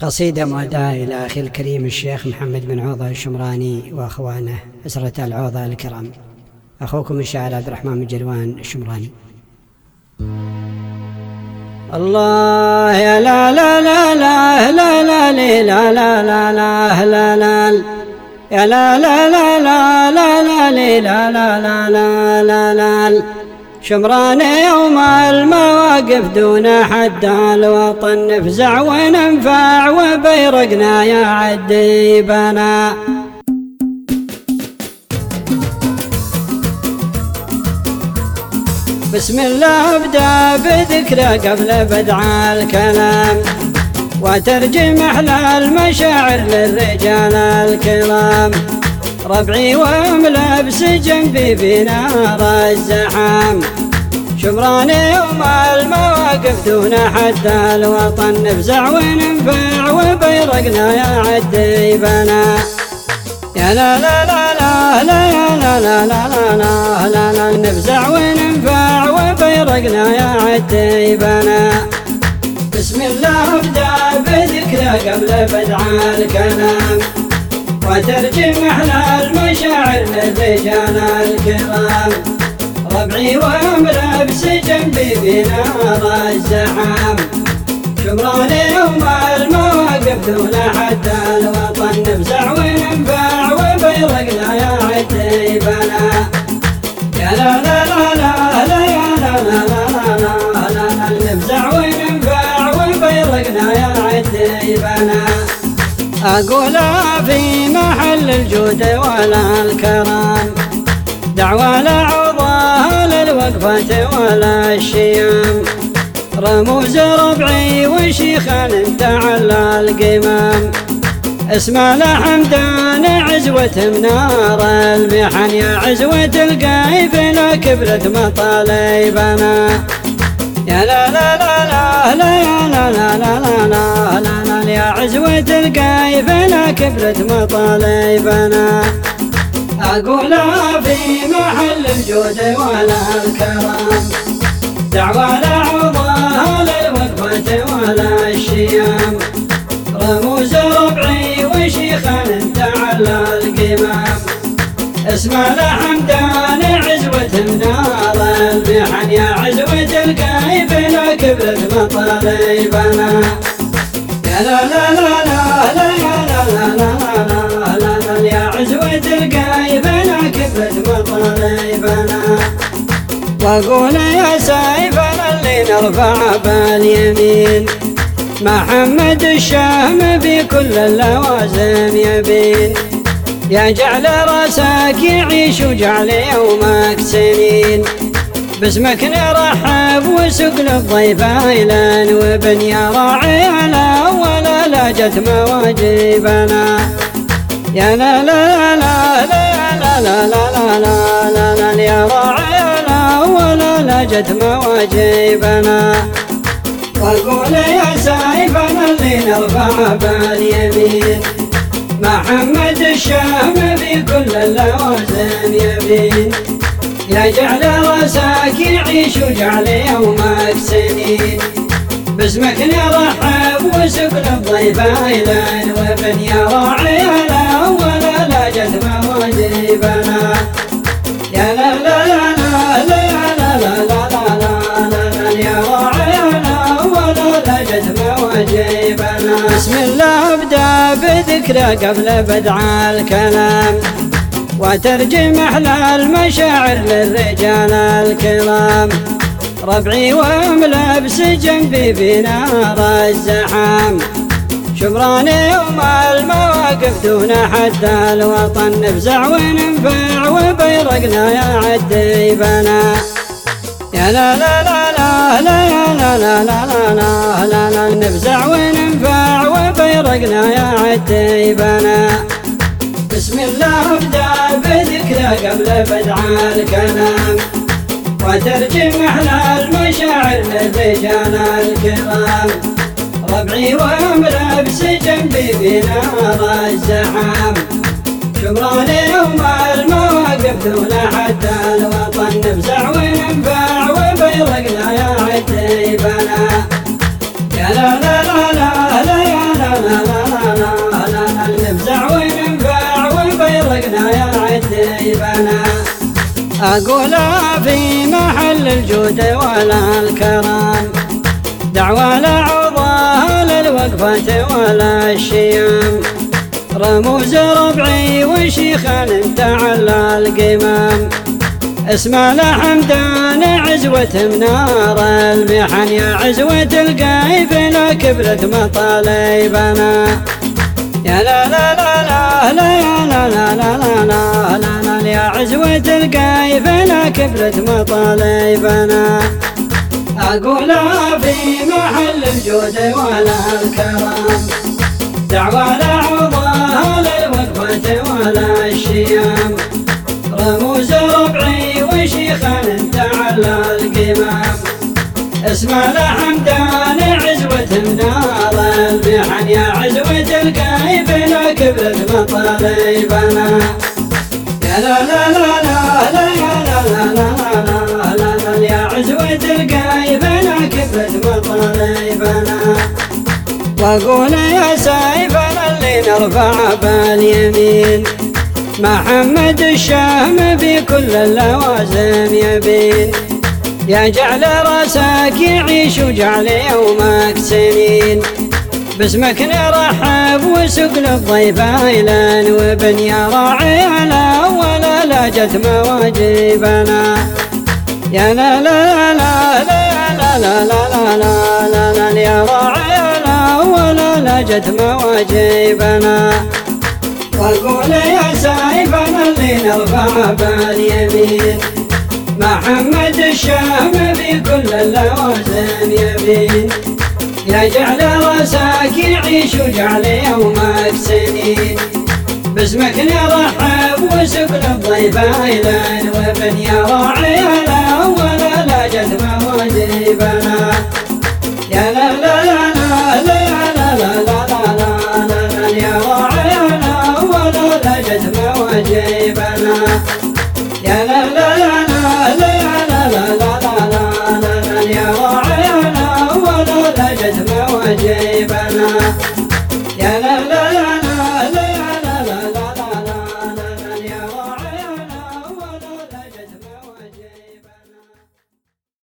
قصيدة مهداة إلى أخي الكريم الشيخ محمد بن عوضة الشمراني وأخوانه أسرة العوضة الكرام. أخوكم الشاعر عبد الرحمن بن جلوان الشمراني. الله يا لا لا لا لا لا لا لا لا لا لا لا لا يا لا لا لا لا لا لا لا لا لا لا لا شمراني يوم المواقف دون حد الوطن نفزع وننفع وبيرقنا يا عديبنا. بسم الله ابدأ بذكره قبل بدع الكلام وترجم أحلى المشاعر للرجال الكرام. ربعي وملبس جنبي بنار الزحام شمراني يوم المواقف دون حد الوطن نفزع وننفع وبيرقنا يا عديبنا. يا لا لا لا لا لا لا لا لا لا لا لا نفزع وننفع وبيرقنا يا عديبنا. بسم الله ابدأ بذكره قبل بدع الكلام وترجم أحلى المشاعر للرجال الكرام. ربعي وملبس جنبي بنار الزحام شمراني يوم المواقف دون حد الوطن نفزع وننفع وبيرقنا يا عديبنا. يا لا لا لا لا لا يا لا لا لا لا لا نفزع وننفع وبيرقنا يا عديبنا. أقول في محل الجود ولا الكرام دعوى لعوضها للوقفة ولا الشيام. رموز ربعي وشيخان تعلى القمام اسمع لحمدان عزوة منار المحن يا عزوة القايف لا كبرت مطالبنا. يا لا لا لا لا لا يا لا لا لا لا لا لا يا عزوة القايف لا كبرت مطالبنا. أقول في محل الجود ولا الكرام دعوى لعوضها للوقفة ولا الشيام. رموز ربعي وشيخان تعلى القمام اسمع لحمدان عزوة منار المحن يا عزوة القايف لا كبرت مطالبنا. يا لا لا لا لا لا يا لا لا لا لا لا يا عزوة القايف لا كبرت مطالبنا. واقول يا سايفنا اللي نرفع باليمين محمد الشهم بكل اللوازم يبين. يا جعل راسك يعيش وجعل يومك سنين باسمك نرحب وسق للضيف ايلان وبن يا راعي على ولا لا جت مواجبنا. يا لا لا لا لا لا لا لا لا لا لا يا راعي على ولا لا جت مواجبنا. واقول يا سايفنا اللي نرفع باليمين محمد الشهم بكل اللوازم يبين. يا جعل راسك يعيش وجعل يومك سنين باسمك نرحب وسق للضيف ايلان وبن يا راعي على ولا لا جت مواجبنا. يا لا لا لا لا لا لا لا لا يا راعي على ولا لا جت مواجبنا. بسم الله ابدأ بذكره قبل بدع الكلام وترجم أحلى المشاعر للرجال الكرام. ربعي وملبس جنبي بنار الزحام شمراني يوم المواقف دون حد الوطن نفزع وننفع وبيرقنا يا عديبنا. يا لا لا لا لا لا يا لا لا لا لا لا لا نفزع وننفع وبيرقنا يا عديبنا. بسم الله ابدأ بذكره قبل بدع الكلام وترجم أحلى المشاعر للرجال الكرام. ربعي وملبس جنبي بنار الزحام شمراني يوم المواقف دون حد الوطن نفزع وننفع وبيرقنا يا عديبنا. يا لا لا لا لا لا يا لا لا أقول في محل الجود ولا الكرم، دعوى لعضاها للوقفة ولا الشيم، رموز ربعي وشيخان تعلى القمم، اسمع لحمدان عزوة منار المحن، يا عزوة القايف لا كبرت مطالبنا، يا لا لا لا لا لا يا لا لا لا لا لا لا لا، يا عزوة القايف لا كبرت مطالبنا. أقول في محل الجود ولا الكرم، دعوى لعضاها للوقفة ولا الشيم، رموز ربعي وشيخان تعلى القمم، اسمع لحمدان عزوة منار المحن، يا عزوة القايف لا كبرت مطالبنا، يا لا لا لا لا لا يا لا لا لا لا لا لا، يا عزوة القايف لا كبرت مطالبنا. واقول يا سايفنا اللي نرفع باليمين، محمد الشهم في كل اللوازم يبين، يا جعل راسك يعيش وجعل يومك سنين، باسمك نرحب وسوق للضيف ايلان وبن، يا راعي على ولا لا جت مواجبنا، يا لا لا لا لا لا لا لا لا لا لا، يا راعي على ولا لا جت مواجبنا. واقول يا سايفنا اللي نرفع باليمين، محمد الشهم في كل اللوازم يبين، يا جعل راسك يعيش وجعل يومك سنين، باسمك نرحب وسوق للضيف ايلان وبن، يا راعي على ولا لا جت مواجبنا، يا لا لا لا لا لا لا لا لا لا، يا راعي على ولا لا جت مواجبنا، يا لا لا لا لا لا لا لا لا، يا راعي على ولا لا جت مواجبنا.